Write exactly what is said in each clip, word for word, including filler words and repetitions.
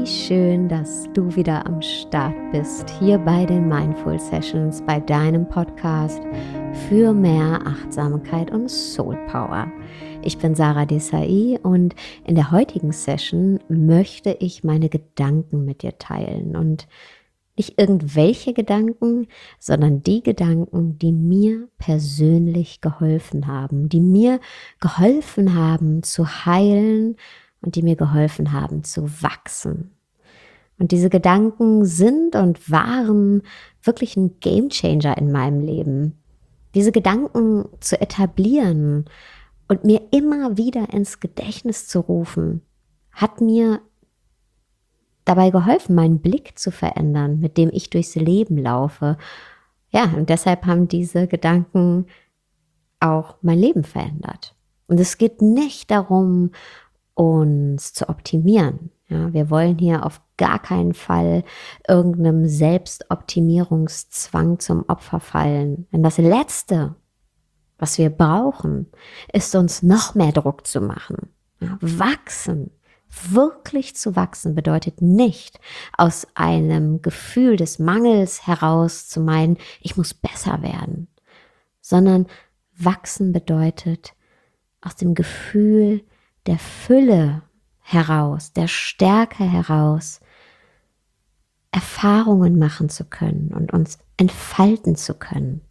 Wie schön, dass du wieder am Start bist, hier bei den Mindful Sessions, bei deinem Podcast für mehr Achtsamkeit und Soul Power. Ich bin Sarah Desai und in der heutigen Session möchte ich meine Gedanken mit dir teilen und nicht irgendwelche Gedanken, sondern die Gedanken, die mir persönlich geholfen haben, die mir geholfen haben zu heilen und die mir geholfen haben zu wachsen. Und diese Gedanken sind und waren wirklich ein Gamechanger in meinem Leben. Diese Gedanken zu etablieren und mir immer wieder ins Gedächtnis zu rufen, hat mir dabei geholfen, meinen Blick zu verändern, mit dem ich durchs Leben laufe. Ja, und deshalb haben diese Gedanken auch mein Leben verändert. Und es geht nicht darum, uns zu optimieren. Ja, wir wollen hier auf gar keinen Fall irgendeinem Selbstoptimierungszwang zum Opfer fallen. Denn das Letzte, was wir brauchen, ist uns noch mehr Druck zu machen. Ja, wachsen, wirklich zu wachsen, bedeutet nicht aus einem Gefühl des Mangels heraus zu meinen, ich muss besser werden, sondern wachsen bedeutet aus dem Gefühl der Fülle heraus, der Stärke heraus, Erfahrungen machen zu können und uns entfalten zu können.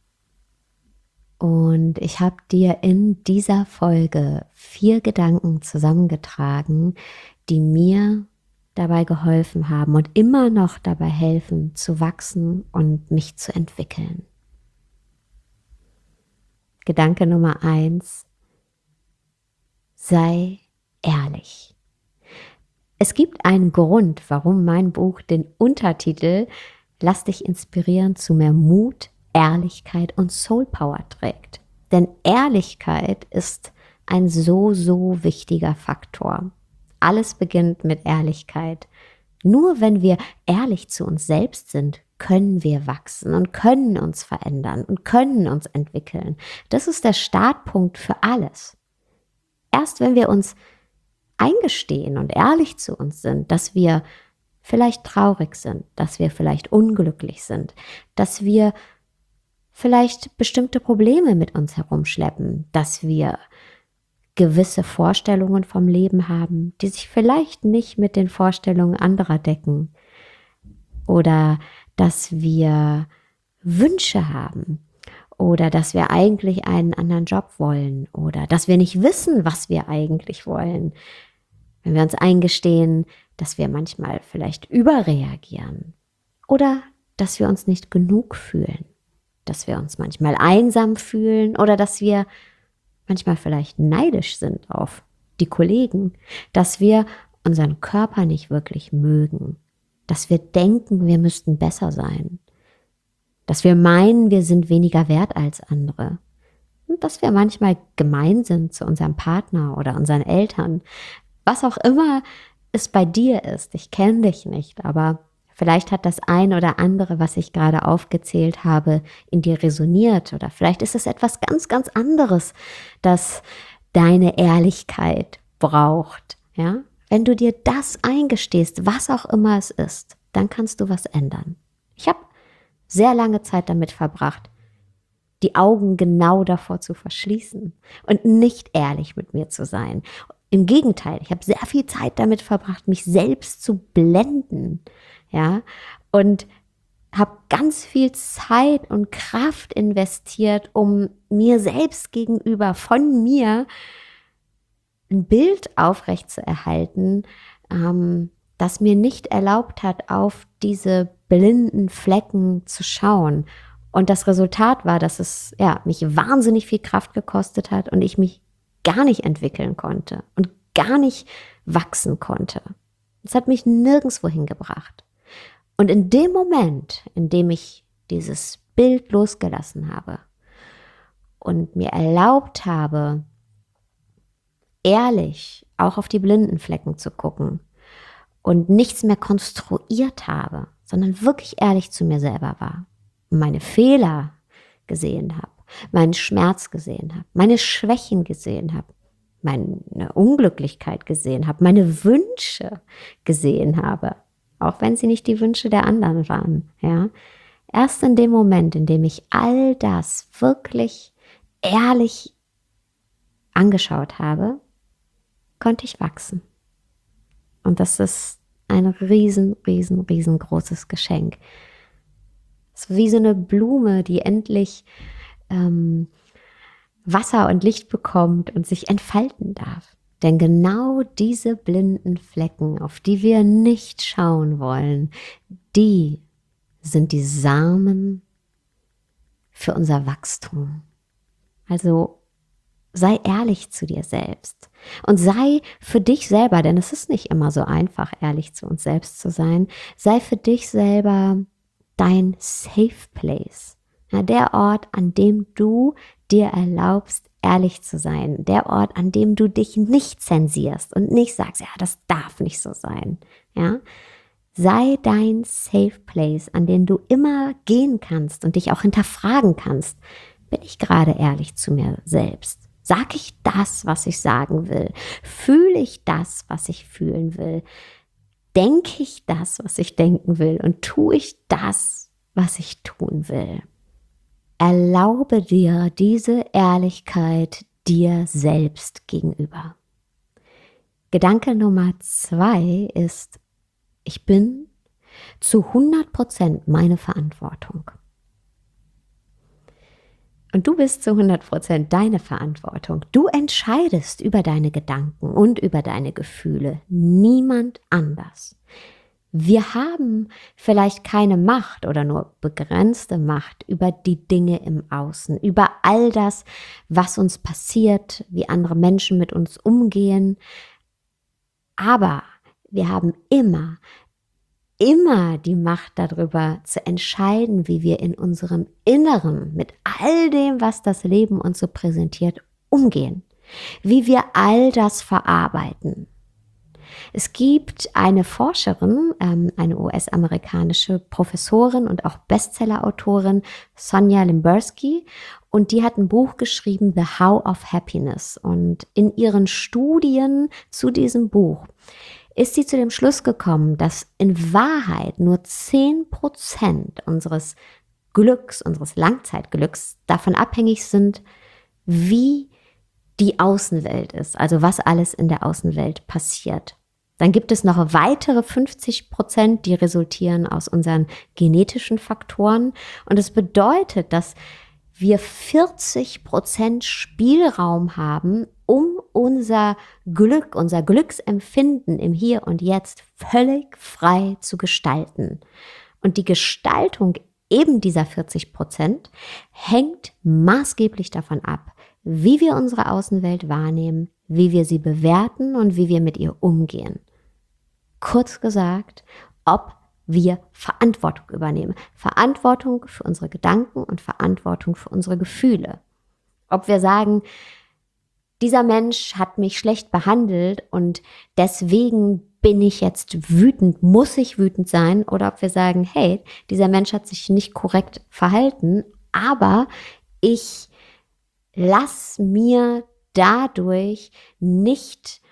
Und ich habe dir in dieser Folge vier Gedanken zusammengetragen, die mir dabei geholfen haben und immer noch dabei helfen, zu wachsen und mich zu entwickeln. Gedanke Nummer eins: Sei ehrlich. Es gibt einen Grund, warum mein Buch den Untertitel Lass dich inspirieren zu mehr Mut, Ehrlichkeit und Soul Power trägt. Denn Ehrlichkeit ist ein so, so wichtiger Faktor. Alles beginnt mit Ehrlichkeit. Nur wenn wir ehrlich zu uns selbst sind, können wir wachsen und können uns verändern und können uns entwickeln. Das ist der Startpunkt für alles. Erst wenn wir uns eingestehen und ehrlich zu uns sind, dass wir vielleicht traurig sind, dass wir vielleicht unglücklich sind, dass wir vielleicht bestimmte Probleme mit uns herumschleppen, dass wir gewisse Vorstellungen vom Leben haben, die sich vielleicht nicht mit den Vorstellungen anderer decken, oder dass wir Wünsche haben, oder dass wir eigentlich einen anderen Job wollen oder dass wir nicht wissen, was wir eigentlich wollen. Wenn wir uns eingestehen, dass wir manchmal vielleicht überreagieren oder dass wir uns nicht genug fühlen, dass wir uns manchmal einsam fühlen oder dass wir manchmal vielleicht neidisch sind auf die Kollegen, dass wir unseren Körper nicht wirklich mögen, dass wir denken, wir müssten besser sein, dass wir meinen, wir sind weniger wert als andere und dass wir manchmal gemein sind zu unserem Partner oder unseren Eltern. Was auch immer es bei dir ist, ich kenne dich nicht, aber vielleicht hat das ein oder andere, was ich gerade aufgezählt habe, in dir resoniert, oder vielleicht ist es etwas ganz, ganz anderes, das deine Ehrlichkeit braucht. Ja? Wenn du dir das eingestehst, was auch immer es ist, dann kannst du was ändern. Ich habe sehr lange Zeit damit verbracht, die Augen genau davor zu verschließen und nicht ehrlich mit mir zu sein. Im Gegenteil, ich habe sehr viel Zeit damit verbracht, mich selbst zu blenden, ja, und habe ganz viel Zeit und Kraft investiert, um mir selbst gegenüber von mir ein Bild aufrechtzuerhalten, ähm, das mir nicht erlaubt hat, auf diese blinden Flecken zu schauen. Und das Resultat war, dass es ja, mich wahnsinnig viel Kraft gekostet hat und ich mich gar nicht entwickeln konnte und gar nicht wachsen konnte. Es hat mich nirgendwo hingebracht. Und in dem Moment, in dem ich dieses Bild losgelassen habe und mir erlaubt habe, ehrlich auch auf die blinden Flecken zu gucken und nichts mehr konstruiert habe, sondern wirklich ehrlich zu mir selber war, meine Fehler gesehen habe, meinen Schmerz gesehen habe, meine Schwächen gesehen habe, meine Unglücklichkeit gesehen habe, meine Wünsche gesehen habe, auch wenn sie nicht die Wünsche der anderen waren, ja. Erst in dem Moment, in dem ich all das wirklich ehrlich angeschaut habe, konnte ich wachsen. Und das ist ein riesen, riesen, riesengroßes Geschenk. Es ist wie so eine Blume, die endlich ähm, Wasser und Licht bekommt und sich entfalten darf. Denn genau diese blinden Flecken, auf die wir nicht schauen wollen, die sind die Samen für unser Wachstum. Also sei ehrlich zu dir selbst und sei für dich selber, denn es ist nicht immer so einfach, ehrlich zu uns selbst zu sein, sei für dich selber dein Safe Place. Ja, der Ort, an dem du dir erlaubst, ehrlich zu sein. Der Ort, an dem du dich nicht zensierst und nicht sagst, ja, das darf nicht so sein. Ja? Sei dein Safe Place, an den du immer gehen kannst und dich auch hinterfragen kannst. Bin ich gerade ehrlich zu mir selbst? Sag ich das, was ich sagen will? Fühle ich das, was ich fühlen will? Denke ich das, was ich denken will? Und tue ich das, was ich tun will? Erlaube dir diese Ehrlichkeit dir selbst gegenüber. Gedanke Nummer zwei ist, ich bin zu hundert Prozent meine Verantwortung. Und du bist zu hundert Prozent deine Verantwortung. Du entscheidest über deine Gedanken und über deine Gefühle. Niemand anders. Wir haben vielleicht keine Macht oder nur begrenzte Macht über die Dinge im Außen, über all das, was uns passiert, wie andere Menschen mit uns umgehen. Aber wir haben immer, immer die Macht darüber zu entscheiden, wie wir in unserem Inneren mit all dem, was das Leben uns so präsentiert, umgehen. Wie wir all das verarbeiten. Es gibt eine Forscherin, eine U S-amerikanische Professorin und auch Bestseller-Autorin, Sonja Limberski, und die hat ein Buch geschrieben, The How of Happiness. Und in ihren Studien zu diesem Buch ist sie zu dem Schluss gekommen, dass in Wahrheit nur zehn Prozent unseres Glücks, unseres Langzeitglücks davon abhängig sind, wie die Außenwelt ist, also was alles in der Außenwelt passiert. Dann gibt es noch weitere fünfzig Prozent, die resultieren aus unseren genetischen Faktoren. Und es bedeutet, dass wir vierzig Prozent Spielraum haben, um unser Glück, unser Glücksempfinden im Hier und Jetzt völlig frei zu gestalten. Und die Gestaltung eben dieser vierzig Prozent hängt maßgeblich davon ab, wie wir unsere Außenwelt wahrnehmen, wie wir sie bewerten und wie wir mit ihr umgehen. Kurz gesagt, ob wir Verantwortung übernehmen. Verantwortung für unsere Gedanken und Verantwortung für unsere Gefühle. Ob wir sagen, dieser Mensch hat mich schlecht behandelt und deswegen bin ich jetzt wütend, muss ich wütend sein, oder ob wir sagen, hey, dieser Mensch hat sich nicht korrekt verhalten, aber ich lass mir dadurch nicht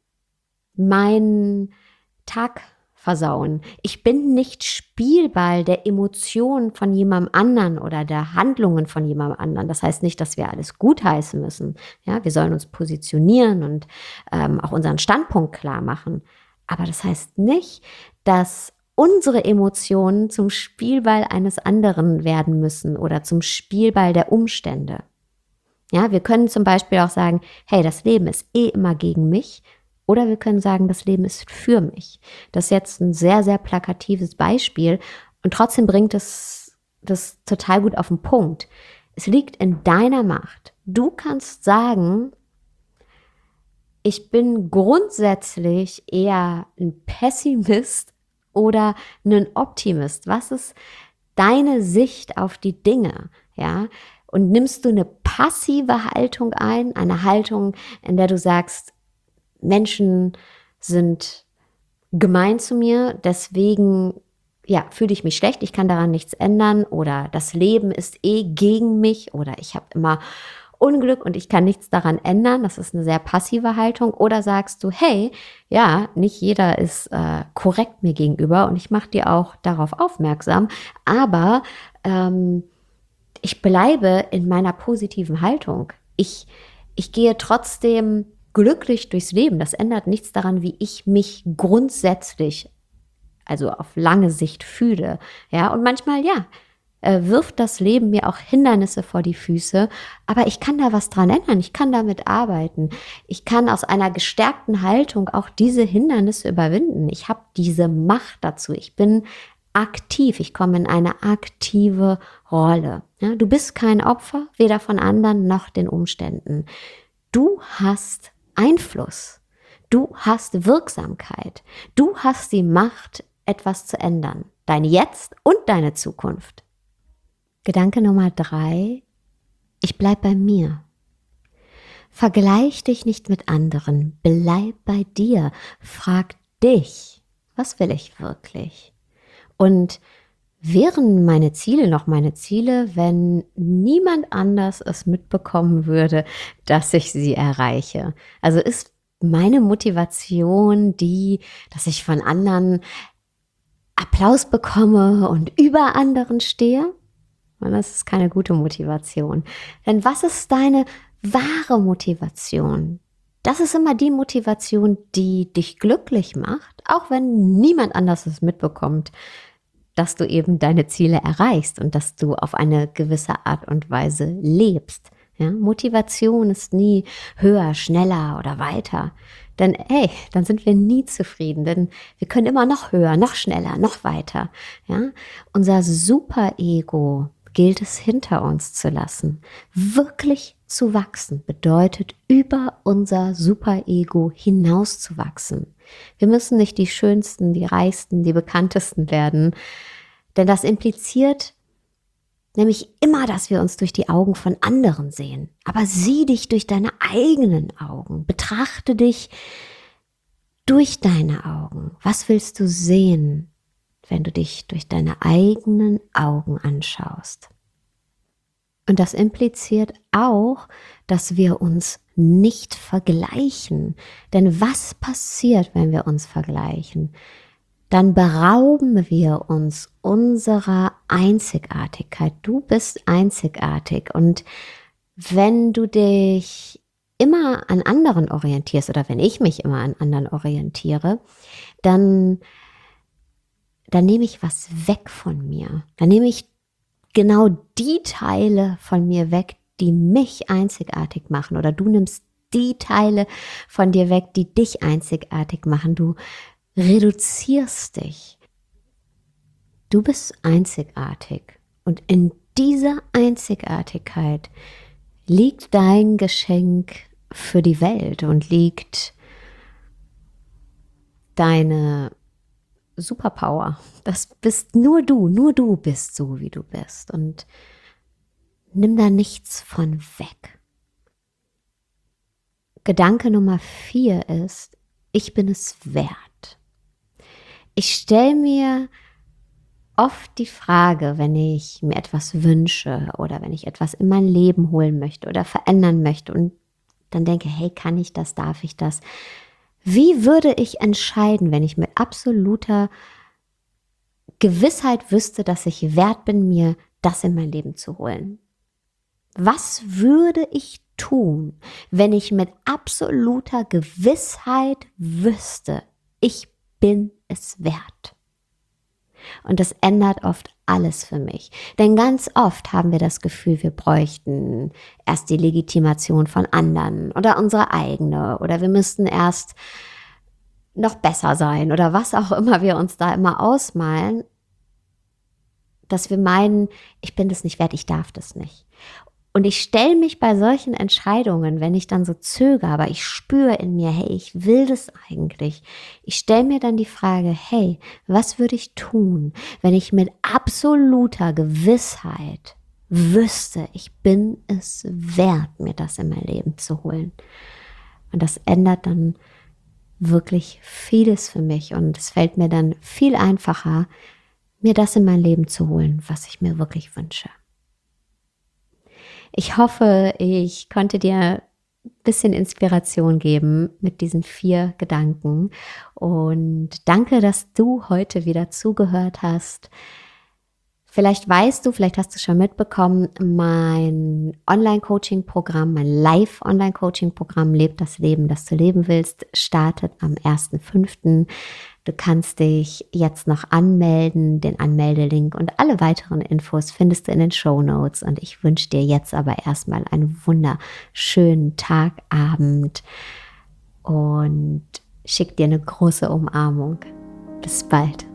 meinen Tag versauen. Ich bin nicht Spielball der Emotionen von jemandem anderen oder der Handlungen von jemandem anderen. Das heißt nicht, dass wir alles gutheißen müssen. Ja, wir sollen uns positionieren und ähm, auch unseren Standpunkt klar machen. Aber das heißt nicht, dass unsere Emotionen zum Spielball eines anderen werden müssen oder zum Spielball der Umstände. Ja, wir können zum Beispiel auch sagen, hey, das Leben ist eh immer gegen mich. Oder wir können sagen, das Leben ist für mich. Das ist jetzt ein sehr, sehr plakatives Beispiel und trotzdem bringt es das total gut auf den Punkt. Es liegt in deiner Macht. Du kannst sagen, ich bin grundsätzlich eher ein Pessimist oder ein Optimist. Was ist deine Sicht auf die Dinge? Ja? Und nimmst du eine passive Haltung ein, eine Haltung, in der du sagst, Menschen sind gemein zu mir, deswegen ja, fühle ich mich schlecht, ich kann daran nichts ändern, oder das Leben ist eh gegen mich, oder ich habe immer Unglück und ich kann nichts daran ändern, das ist eine sehr passive Haltung, oder sagst du, hey, ja, nicht jeder ist äh, korrekt mir gegenüber und ich mache dir auch darauf aufmerksam, aber ähm, ich bleibe in meiner positiven Haltung. Ich, ich gehe trotzdem glücklich durchs Leben. Das ändert nichts daran, wie ich mich grundsätzlich, also auf lange Sicht fühle. Ja, und manchmal, ja, äh, wirft das Leben mir auch Hindernisse vor die Füße, aber ich kann da was dran ändern, ich kann damit arbeiten. Ich kann aus einer gestärkten Haltung auch diese Hindernisse überwinden. Ich habe diese Macht dazu. Ich bin aktiv, ich komme in eine aktive Rolle. Ja, du bist kein Opfer, weder von anderen noch den Umständen. Du hast Einfluss. Du hast Wirksamkeit. Du hast die Macht, etwas zu ändern. Dein Jetzt und deine Zukunft. Gedanke Nummer drei. Ich bleib bei mir. Vergleich dich nicht mit anderen. Bleib bei dir. Frag dich, was will ich wirklich? Und wären meine Ziele noch meine Ziele, wenn niemand anders es mitbekommen würde, dass ich sie erreiche? Also ist meine Motivation die, dass ich von anderen Applaus bekomme und über anderen stehe? Und das ist keine gute Motivation. Denn was ist deine wahre Motivation? Das ist immer die Motivation, die dich glücklich macht, auch wenn niemand anders es mitbekommt, dass du eben deine Ziele erreichst und dass du auf eine gewisse Art und Weise lebst. Ja, Motivation ist nie höher, schneller oder weiter. Denn hey, dann sind wir nie zufrieden, denn wir können immer noch höher, noch schneller, noch weiter. Ja, unser Superego gilt es hinter uns zu lassen. Wirklich zu wachsen bedeutet, über unser Superego hinauszuwachsen. Wir müssen nicht die Schönsten, die Reichsten, die Bekanntesten werden, denn das impliziert nämlich immer, dass wir uns durch die Augen von anderen sehen. Aber sieh dich durch deine eigenen Augen. Betrachte dich durch deine Augen. Was willst du sehen, wenn du dich durch deine eigenen Augen anschaust? Und das impliziert auch, dass wir uns nicht vergleichen. Denn was passiert, wenn wir uns vergleichen? Dann berauben wir uns unserer Einzigartigkeit. Du bist einzigartig. Und wenn du dich immer an anderen orientierst oder wenn ich mich immer an anderen orientiere, dann, dann nehme ich was weg von mir. Dann nehme ich genau die Teile von mir weg, die mich einzigartig machen. Oder du nimmst die Teile von dir weg, die dich einzigartig machen. Du reduzierst dich. Du bist einzigartig. Und in dieser Einzigartigkeit liegt dein Geschenk für die Welt und liegt deine Superpower. Das bist nur du, nur du bist so, wie du bist. Und nimm da nichts von weg. Gedanke Nummer vier ist, ich bin es wert. Ich stelle mir oft die Frage, wenn ich mir etwas wünsche oder wenn ich etwas in mein Leben holen möchte oder verändern möchte und dann denke, hey, kann ich das, darf ich das? Wie würde ich entscheiden, wenn ich mit absoluter Gewissheit wüsste, dass ich wert bin, mir das in mein Leben zu holen? Was würde ich tun, wenn ich mit absoluter Gewissheit wüsste, ich bin es wert? Und das ändert oft alles für mich. Denn ganz oft haben wir das Gefühl, wir bräuchten erst die Legitimation von anderen oder unsere eigene oder wir müssten erst noch besser sein oder was auch immer wir uns da immer ausmalen, dass wir meinen, ich bin das nicht wert, ich darf das nicht. Und ich stelle mich bei solchen Entscheidungen, wenn ich dann so zögere, aber ich spüre in mir, hey, ich will das eigentlich. Ich stelle mir dann die Frage, hey, was würde ich tun, wenn ich mit absoluter Gewissheit wüsste, ich bin es wert, mir das in mein Leben zu holen. Und das ändert dann wirklich vieles für mich und es fällt mir dann viel einfacher, mir das in mein Leben zu holen, was ich mir wirklich wünsche. Ich hoffe, ich konnte dir ein bisschen Inspiration geben mit diesen vier Gedanken. Und danke, dass du heute wieder zugehört hast. Vielleicht weißt du, vielleicht hast du schon mitbekommen, mein Online-Coaching-Programm, mein Live-Online-Coaching-Programm Leb das Leben, das du leben willst, startet am ersten fünften Du kannst dich jetzt noch anmelden. Den Anmeldelink und alle weiteren Infos findest du in den Shownotes. Und ich wünsche dir jetzt aber erstmal einen wunderschönen Tag, Abend und schick dir eine große Umarmung. Bis bald.